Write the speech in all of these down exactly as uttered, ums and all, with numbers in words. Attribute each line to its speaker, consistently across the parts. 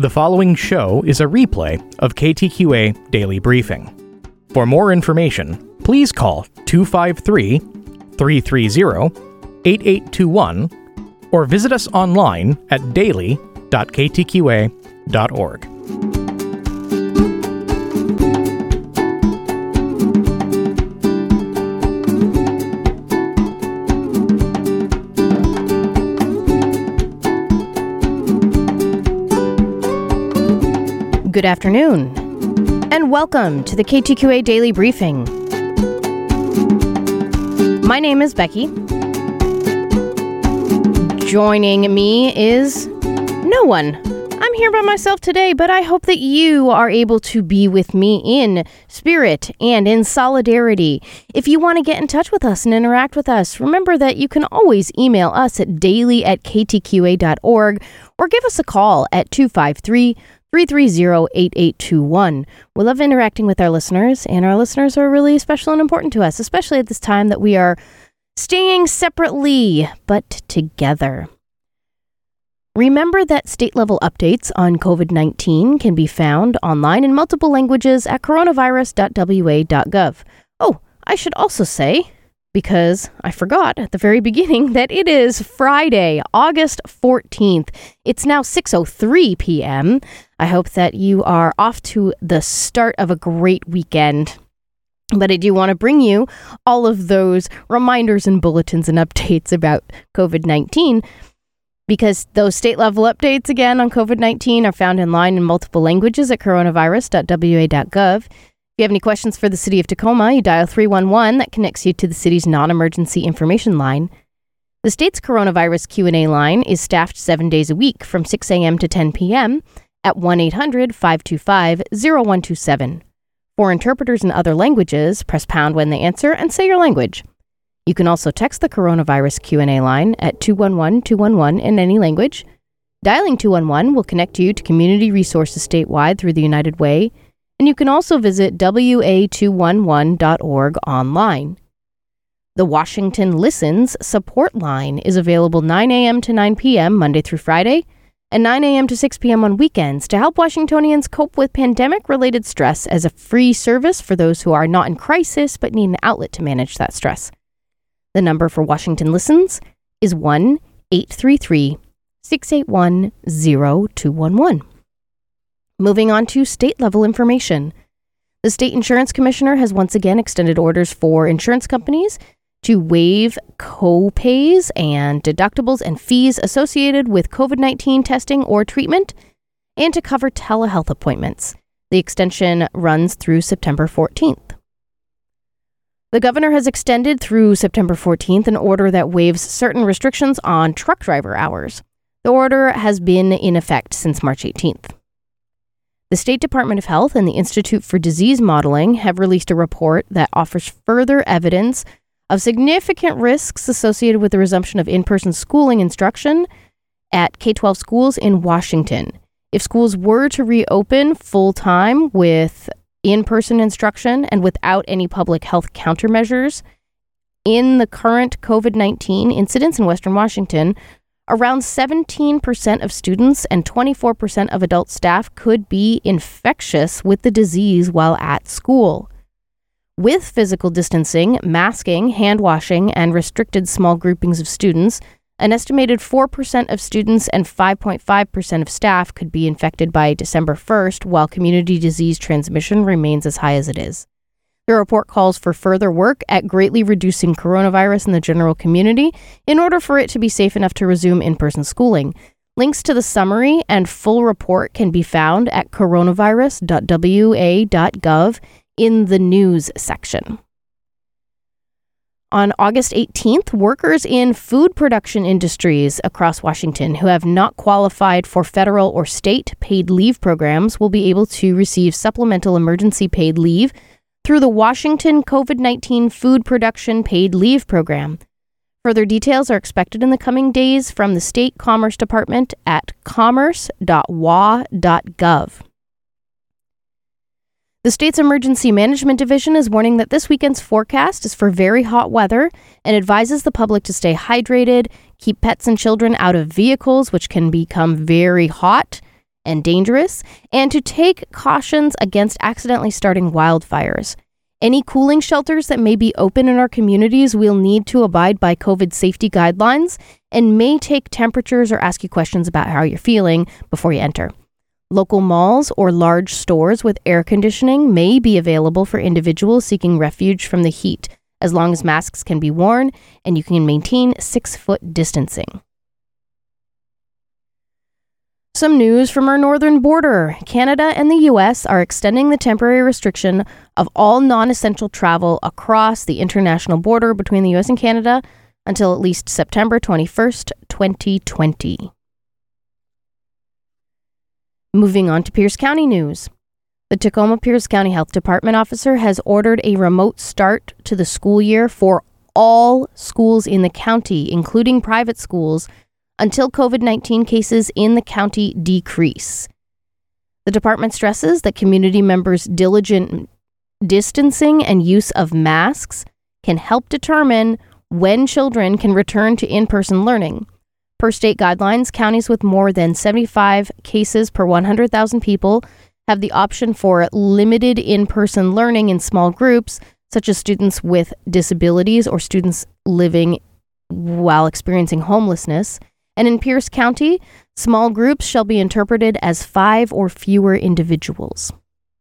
Speaker 1: The following show is a replay of K T Q A Daily Briefing. For more information, please call two five three, three three zero, eight eight two one or visit us online at daily dot k t q a dot org.
Speaker 2: Good afternoon, and welcome to the K T Q A Daily Briefing. My name is Becky. Joining me is no one. I'm here by myself today, but I hope that you are able to be with me in spirit and in solidarity. If you want to get in touch with us and interact with us, remember that you can always email us at daily at k t q a dot org or give us a call at two five three, three three zero, eight eight two one. We love interacting with our listeners, and our listeners are really special and important to us, especially at this time that we are staying separately, but together. Remember that state-level updates on covid nineteen can be found online in multiple languages at coronavirus dot w a dot gov. Oh, I should also say, because I forgot at the very beginning, that it is Friday, August fourteenth. It's now six oh three p.m. I hope that you are off to the start of a great weekend. But I do want to bring you all of those reminders and bulletins and updates about covid nineteen, because those state-level updates, again, on covid nineteen are found online in multiple languages at coronavirus dot w a dot gov. If you have any questions for the City of Tacoma, you dial three one one. That connects you to the city's non-emergency information line. The state's coronavirus Q and A line is staffed seven days a week from six a.m. to ten p.m. at one eight hundred, five two five, zero one two seven. For interpreters in other languages, press pound when they answer and say your language. You can also text the coronavirus Q and A line at two one one, two one one in any language. Dialing two one one will connect you to community resources statewide through the United Way, and you can also visit w a two one one dot org online. The Washington Listens support line is available nine a.m. to nine p.m. Monday through Friday, and nine a.m. to six p.m. on weekends to help Washingtonians cope with pandemic-related stress as a free service for those who are not in crisis but need an outlet to manage that stress. The number for Washington Listens is one eight three three, six eight one, zero two one one. Moving on to state-level information. The State Insurance Commissioner has once again extended orders for insurance companies to waive co-pays and deductibles and fees associated with covid nineteen testing or treatment, and to cover telehealth appointments. The extension runs through September fourteenth. The governor has extended through September fourteenth an order that waives certain restrictions on truck driver hours. The order has been in effect since March eighteenth. The State Department of Health and the Institute for Disease Modeling have released a report that offers further evidence of significant risks associated with the resumption of in-person schooling instruction at K twelve schools in Washington. If schools were to reopen full-time with in-person instruction and without any public health countermeasures, in the current covid nineteen incidents in Western Washington, around seventeen percent of students and twenty-four percent of adult staff could be infectious with the disease while at school. With physical distancing, masking, hand washing, and restricted small groupings of students, an estimated four percent of students and five point five percent of staff could be infected by December first, while community disease transmission remains as high as it is. The report calls for further work at greatly reducing coronavirus in the general community in order for it to be safe enough to resume in-person schooling. Links to the summary and full report can be found at coronavirus dot w a dot gov in the news section. On August eighteenth, workers in food production industries across Washington who have not qualified for federal or state paid leave programs will be able to receive supplemental emergency paid leave through the Washington covid nineteen Food Production Paid Leave Program. Further details are expected in the coming days from the State Commerce Department at commerce dot w a dot gov. The state's Emergency Management Division is warning that this weekend's forecast is for very hot weather and advises the public to stay hydrated, keep pets and children out of vehicles, which can become very hot, and dangerous, and to take cautions against accidentally starting wildfires. Any cooling shelters that may be open in our communities will need to abide by COVID safety guidelines and may take temperatures or ask you questions about how you're feeling before you enter. Local malls or large stores with air conditioning may be available for individuals seeking refuge from the heat, as long as masks can be worn and you can maintain six-foot distancing. Some news from our northern border. Canada and the U S are extending the temporary restriction of all non-essential travel across the international border between the U S and Canada until at least September twenty-first, twenty twenty. Moving on to Pierce County news. The Tacoma-Pierce County Health Department officer has ordered a remote start to the school year for all schools in the county, including private schools, until COVID nineteen cases in the county decrease. The department stresses that community members' diligent distancing and use of masks can help determine when children can return to in-person learning. Per state guidelines, counties with more than seventy-five cases per one hundred thousand people have the option for limited in-person learning in small groups, such as students with disabilities or students living while experiencing homelessness. And in Pierce County, small groups shall be interpreted as five or fewer individuals.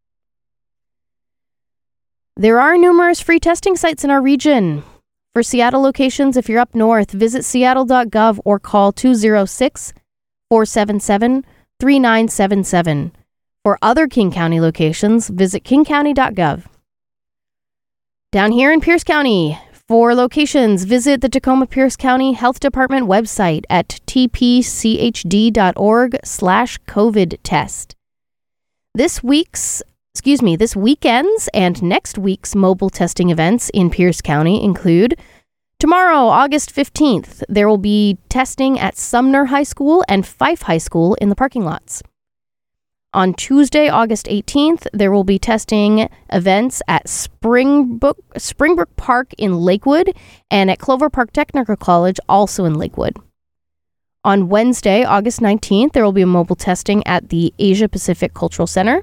Speaker 2: There are numerous free testing sites in our region. For Seattle locations, if you're up north, visit seattle dot gov or call two oh six, four seven seven, three nine seven seven. For other King County locations, visit king county dot gov. Down here in Pierce County, for locations, visit the Tacoma-Pierce County Health Department website at t p c h d dot org slash covid test. This week's, excuse me, this weekend's and next week's mobile testing events in Pierce County include tomorrow, August fifteenth, there will be testing at Sumner High School and Fife High School in the parking lots. On Tuesday, August eighteenth, there will be testing events at Springbrook, Springbrook Park in Lakewood and at Clover Park Technical College, also in Lakewood. On Wednesday, August nineteenth, there will be a mobile testing at the Asia Pacific Cultural Center.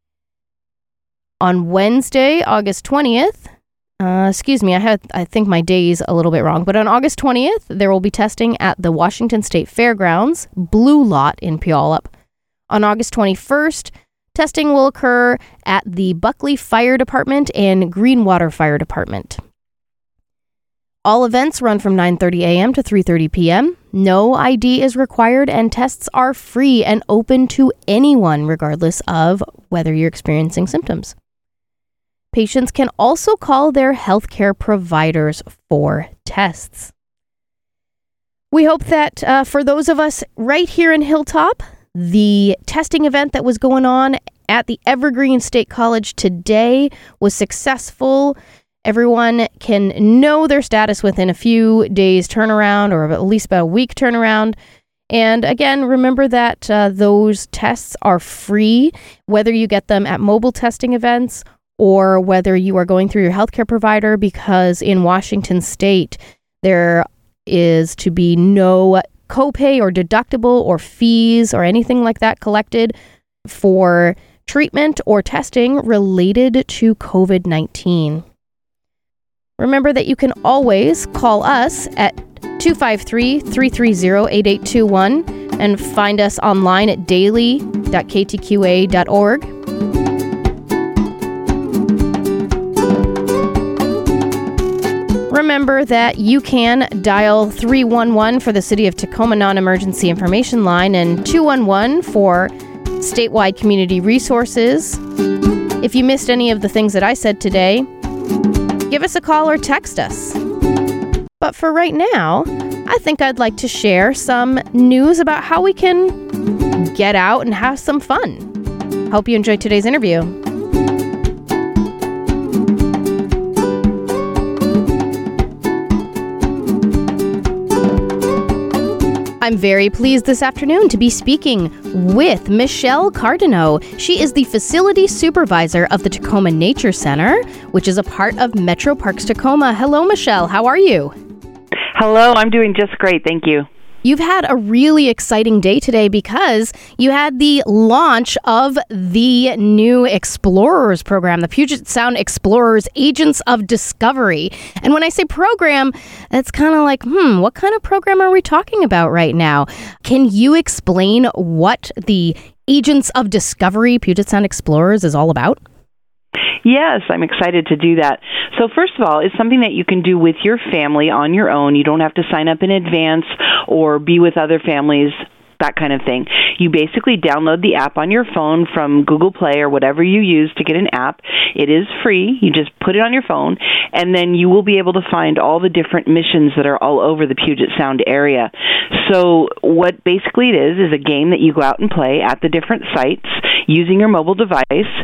Speaker 2: On Wednesday, August twentieth, uh, excuse me, I had I think my day's a little bit wrong, but on August twentieth, there will be testing at the Washington State Fairgrounds, Blue Lot in Puyallup. On August twenty-first, testing will occur at the Buckley Fire Department and Greenwater Fire Department. All events run from nine thirty a.m. to three thirty p.m. No I D is required, and tests are free and open to anyone, regardless of whether you're experiencing symptoms. Patients can also call their healthcare providers for tests. We hope that uh, for those of us right here in Hilltop, the testing event that was going on at the Evergreen State College today was successful. Everyone can know their status within a few days turnaround, or at least about a week turnaround. And again, remember that uh, those tests are free, whether you get them at mobile testing events or whether you are going through your healthcare provider, because in Washington State, there is to be no copay or deductible or fees or anything like that collected for treatment or testing related to covid nineteen. Remember that you can always call us at two five three, three three zero, eight eight two one and find us online at daily dot k t q a dot org. Remember that you can dial three one one for the City of Tacoma Non-Emergency Information Line and two one one for statewide community resources. If you missed any of the things that I said today, give us a call or text us. But for right now, I think I'd like to share some news about how we can get out and have some fun. Hope you enjoyed today's interview. I'm very pleased this afternoon to be speaking with Michelle Cardinaux. She is the facility supervisor of the Tacoma Nature Center, which is a part of Metro Parks Tacoma. Hello, Michelle. How are you?
Speaker 3: Hello. I'm doing just great. Thank you.
Speaker 2: You've had a really exciting day today because you had the launch of the new Explorers program, the Puget Sound Explorers Agents of Discovery. And when I say program, it's kind of like, hmm, what kind of program are we talking about right now? Can you explain what the Agents of Discovery Puget Sound Explorers is all about?
Speaker 3: Yes, I'm excited to do that. So first of all, it's something that you can do with your family on your own. You don't have to sign up in advance or be with other families, that kind of thing. You basically download the app on your phone from Google Play or whatever you use to get an app. It is free. You just put it on your phone, and then you will be able to find all the different missions that are all over the Puget Sound area. So what basically it is is a game that you go out and play at the different sites using your mobile device,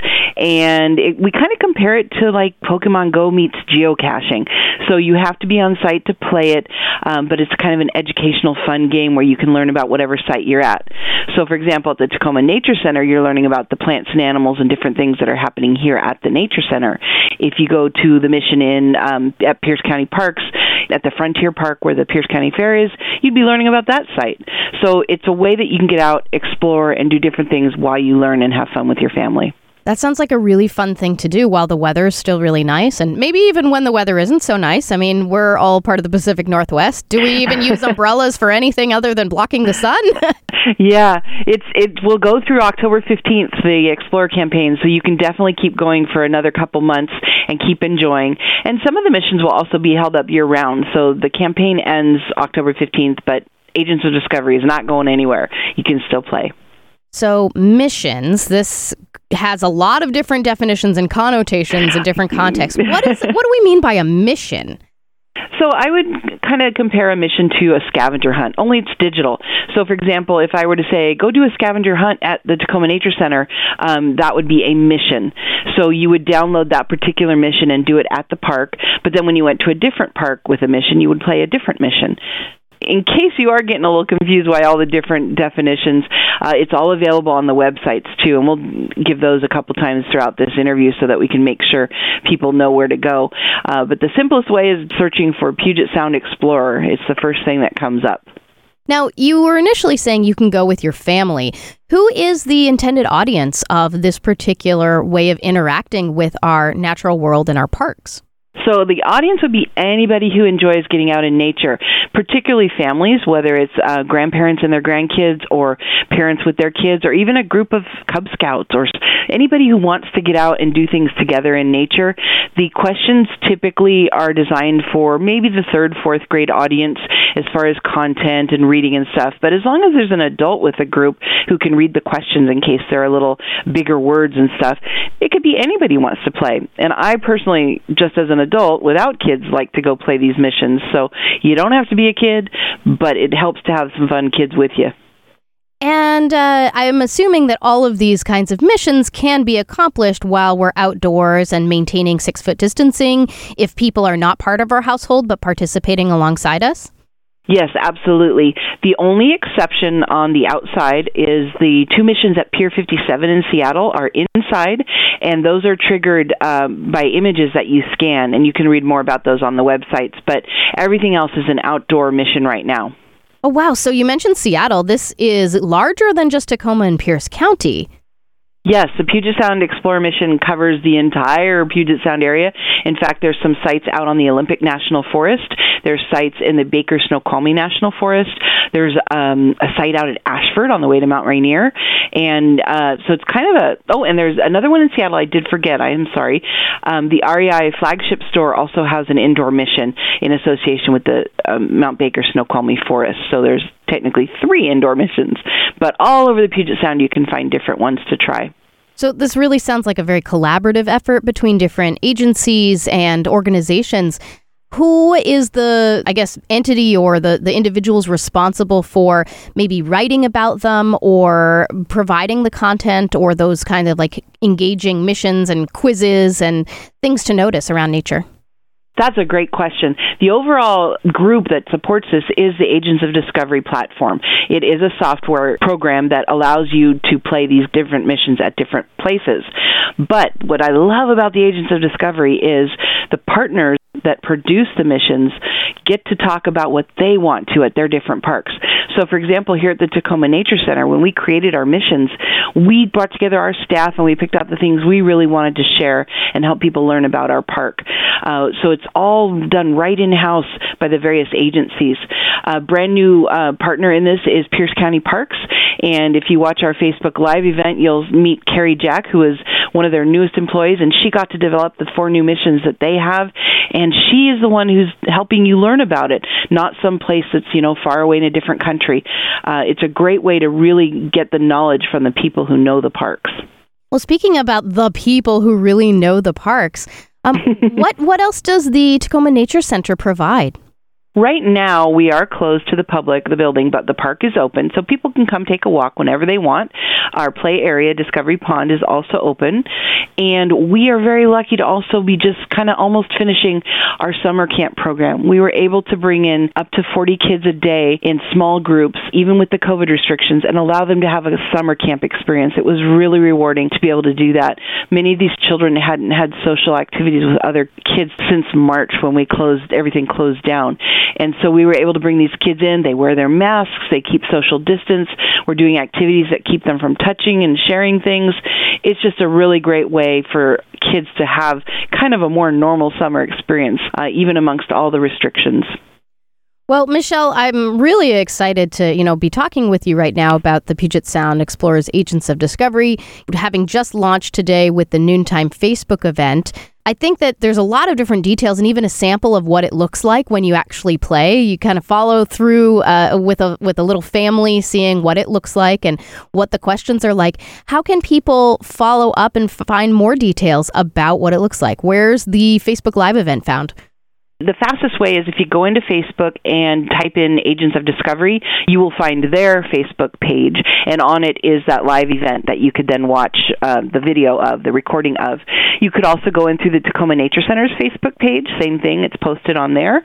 Speaker 3: and it, we kind of compare it to like Pokemon Go meets geocaching. So you have to be on site to play it, um, but it's kind of an educational, fun game where you can learn about whatever site you're at. So, for example, at the Tacoma Nature Center, you're learning about the plants and animals and different things that are happening here at the Nature Center. If you go to the mission in um, at Pierce County Parks, at the Frontier Park where the Pierce County Fair is, you'd be learning about that site. So it's a way that you can get out, explore, and do different things while you learn and have fun with your family.
Speaker 2: That sounds like a really fun thing to do while the weather is still really nice, and maybe even when the weather isn't so nice. I mean, we're all part of the Pacific Northwest. Do we even use umbrellas for anything other than blocking the sun?
Speaker 3: Yeah, it's it will go through October fifteenth, the Explorer campaign, so you can definitely keep going for another couple months and keep enjoying. And some of the missions will also be held up year-round, so the campaign ends October fifteenth, but Agents of Discovery is not going anywhere. You can still play.
Speaker 2: So missions, this has a lot of different definitions and connotations in different contexts. What is? What do we mean by a mission?
Speaker 3: So I would kind of compare a mission to a scavenger hunt, only it's digital. So, for example, if I were to say, go do a scavenger hunt at the Tacoma Nature Center, um, that would be a mission. So you would download that particular mission and do it at the park, but then when you went to a different park with a mission, you would play a different mission. In case you are getting a little confused by all the different definitions, uh, it's all available on the websites, too, and we'll give those a couple times throughout this interview so that we can make sure people know where to go. Uh, but the simplest way is searching for Puget Sound Explorer. It's the first thing that comes up.
Speaker 2: Now, you were initially saying you can go with your family. Who is the intended audience of this particular way of interacting with our natural world and our parks?
Speaker 3: So the audience would be anybody who enjoys getting out in nature, particularly families, whether it's uh, grandparents and their grandkids or parents with their kids or even a group of Cub Scouts or anybody who wants to get out and do things together in nature. The questions typically are designed for maybe the third, fourth grade audience as far as content and reading and stuff. But as long as there's an adult with a group who can read the questions in case they're a little bigger words and stuff, it could be anybody who wants to play. And I personally, just as an adult without kids, like to go play these missions. So you don't have to be a kid, but it helps to have some fun kids with you.
Speaker 2: And uh, I'm assuming that all of these kinds of missions can be accomplished while we're outdoors and maintaining six-foot distancing if people are not part of our household but participating alongside us?
Speaker 3: Yes, absolutely. The only exception on the outside is the two missions at Pier fifty-seven in Seattle are inside, and those are triggered um, by images that you scan, and you can read more about those on the websites. But everything else is an outdoor mission right now.
Speaker 2: Oh, wow. So you mentioned Seattle. This is larger than just Tacoma and Pierce County.
Speaker 3: Yes, the Puget Sound Explorer mission covers the entire Puget Sound area. In fact, there's some sites out on the Olympic National Forest. There's sites in the Baker Snoqualmie National Forest. There's um, a site out at Ashford on the way to Mount Rainier. And uh, so it's kind of a... Oh, and there's another one in Seattle I did forget. I am sorry. Um, the R E I flagship store also has an indoor mission in association with the um, Mount Baker Snoqualmie Forest. So there's technically three indoor missions. But all over the Puget Sound, you can find different ones to try.
Speaker 2: So this really sounds like a very collaborative effort between different agencies and organizations. Who is the, I guess, entity or the, the individuals responsible for maybe writing about them or providing the content or those kind of like engaging missions and quizzes and things to notice around nature?
Speaker 3: That's a great question. The overall group that supports this is the Agents of Discovery platform. It is a software program that allows you to play these different missions at different places. But what I love about the Agents of Discovery is the partners that produce the missions get to talk about what they want to at their different parks. So, for example, here at the Tacoma Nature Center, when we created our missions, we brought together our staff and we picked out the things we really wanted to share and help people learn about our park. Uh, so it's all done right in-house by the various agencies. A brand new uh, partner in this is Pierce County Parks, and if you watch our Facebook Live event, you'll meet Carrie Jack, who is one of their newest employees, and she got to develop the four new missions that they have, and she is the one who's helping you learn about it, not some place that's, you know, far away in a different country. Uh, it's a great way to really get the knowledge from the people who know the parks.
Speaker 2: Well, speaking about the people who really know the parks, um, what what else does the Tacoma Nature Center provide?
Speaker 3: Right now, we are closed to the public, the building, but the park is open, so people can come take a walk whenever they want. Our play area, Discovery Pond, is also open, and we are very lucky to also be just kind of almost finishing our summer camp program. We were able to bring in up to forty kids a day in small groups, even with the COVID restrictions, and allow them to have a summer camp experience. It was really rewarding to be able to do that. Many of these children hadn't had social activities with other kids since March when we closed, everything closed down. And so we were able to bring these kids in. They wear their masks. They keep social distance. We're doing activities that keep them from touching and sharing things. It's just a really great way for kids to have kind of a more normal summer experience, uh, even amongst all the restrictions.
Speaker 2: Well, Michelle, I'm really excited to, you know, be talking with you right now about the Puget Sound Explorers Agents of Discovery, having just launched today with the Noontime Facebook event. I think that there's a lot of different details and even a sample of what it looks like when you actually play. You kind of follow through uh, with a with a little family, seeing what it looks like and what the questions are like. How can people follow up and find more details about what it looks like? Where's the Facebook Live event found?
Speaker 3: The fastest way is if you go into Facebook and type in Agents of Discovery, you will find their Facebook page, and on it is that live event that you could then watch uh, the video of, the recording of. You could also go in through the Tacoma Nature Center's Facebook page, same thing, it's posted on there,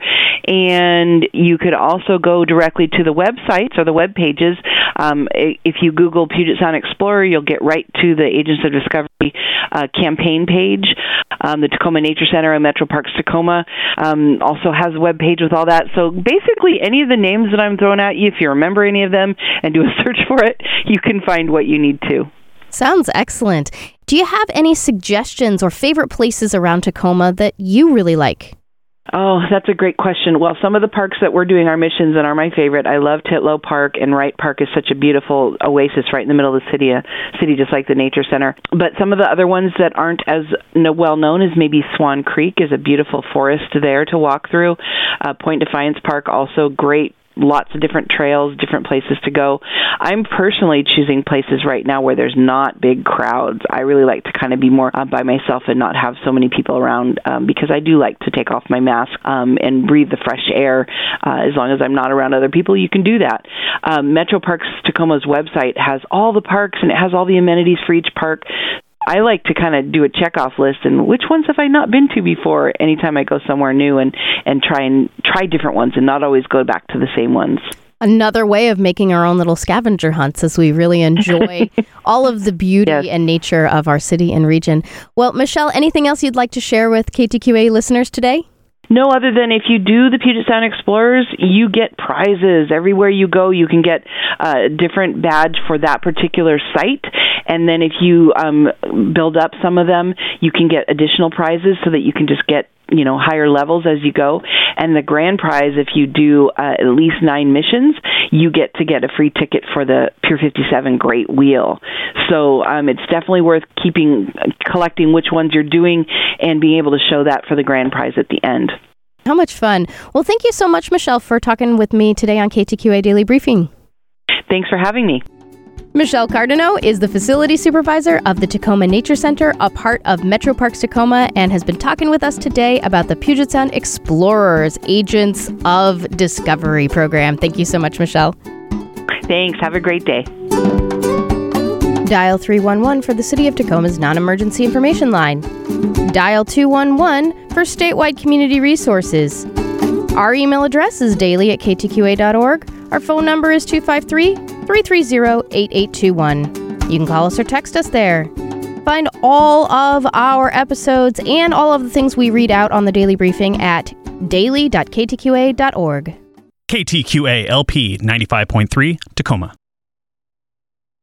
Speaker 3: and you could also go directly to the websites or the web pages. Um, if you Google Puget Sound Explorer, you'll get right to the Agents of Discovery uh, campaign page. Um, the Tacoma Nature Center and Metro Parks Tacoma um, also has a web page with all that. So basically, any of the names that I'm throwing at you, if you remember any of them and do a search for it, you can find what you need to.
Speaker 2: Sounds excellent. Do you have any suggestions or favorite places around Tacoma that you really like?
Speaker 3: Oh, that's a great question. Well, some of the parks that we're doing our missions in are my favorite. I love Titlow Park, and Wright Park is such a beautiful oasis right in the middle of the city, a city just like the Nature Center. But some of the other ones that aren't as well known is maybe Swan Creek is a beautiful forest there to walk through. Uh, Point Defiance Park, also great. Lots of different trails, different places to go. I'm personally choosing places right now where there's not big crowds. I really like to kind of be more uh, by myself and not have so many people around um, because I do like to take off my mask um, and breathe the fresh air. Uh, as long as I'm not around other people, you can do that. Um, Metro Parks Tacoma's website has all the parks and it has all the amenities for each park. I like to kind of do a checkoff list and which ones have I not been to before anytime I go somewhere new and, and try and try different ones and not always go back to the same ones.
Speaker 2: Another way of making our own little scavenger hunts as we really enjoy all of the beauty yes. and nature of our city and region. Well, Michelle, anything else you'd like to share with K T Q A listeners today?
Speaker 3: No, other than if you do the Puget Sound Explorers, you get prizes. Everywhere you go, you can get a different badge for that particular site. And then if you um, build up some of them, you can get additional prizes so that you can just get, you know, higher levels as you go. And the grand prize, if you do uh, at least nine missions, you get to get a free ticket for the Pier fifty-seven Great Wheel. So um, it's definitely worth keeping, collecting which ones you're doing and being able to show that for the grand prize at the end.
Speaker 2: How much fun. Well, thank you so much, Michelle, for talking with me today on K T Q A Daily Briefing.
Speaker 3: Thanks for having me.
Speaker 2: Michelle Cardinaux is the facility supervisor of the Tacoma Nature Center, a part of Metro Parks Tacoma, and has been talking with us today about the Puget Sound Explorers Agents of Discovery program. Thank you so much, Michelle.
Speaker 3: Thanks. Have a great day.
Speaker 2: Dial three one one for the City of Tacoma's non-emergency information line. Dial two one one for statewide community resources. Our email address is daily at k t q a dot org. Our phone number is two five three, three three zero, eight eight two one. You can call us or text us there. find all of our episodes and all of the things we read out on the Daily Briefing at daily dot k t q a dot org.
Speaker 4: K T Q A L P ninety-five point three, Tacoma.